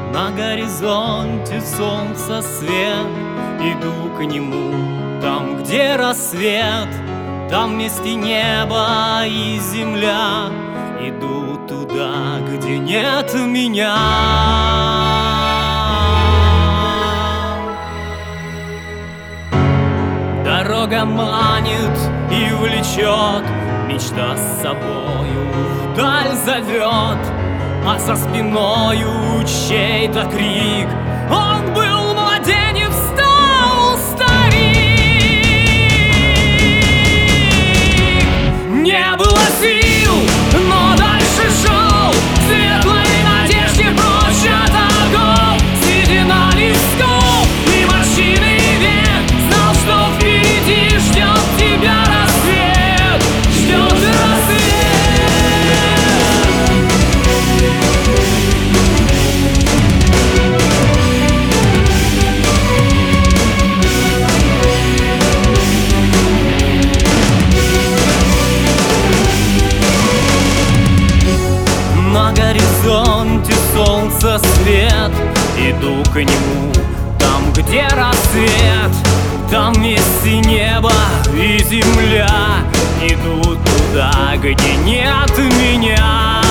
На горизонте солнца свет, иду к нему, там, где рассвет, там вместе небо и земля. Иду туда, где нет меня. Дорога манит и влечет, мечта с собою вдаль зовет, а за спиною чей-то крик. Он был младенец, стал старик. Не было сил, но дальше шел, в светлой надежде прочь от огов. Седина лисков и морщины век, знал, что впереди ждет тебя рассвет, ждет рассвет. На горизонте солнца свет, иду к нему, там, где рассвет, там вместе небо и земля. Иду туда, где нет меня.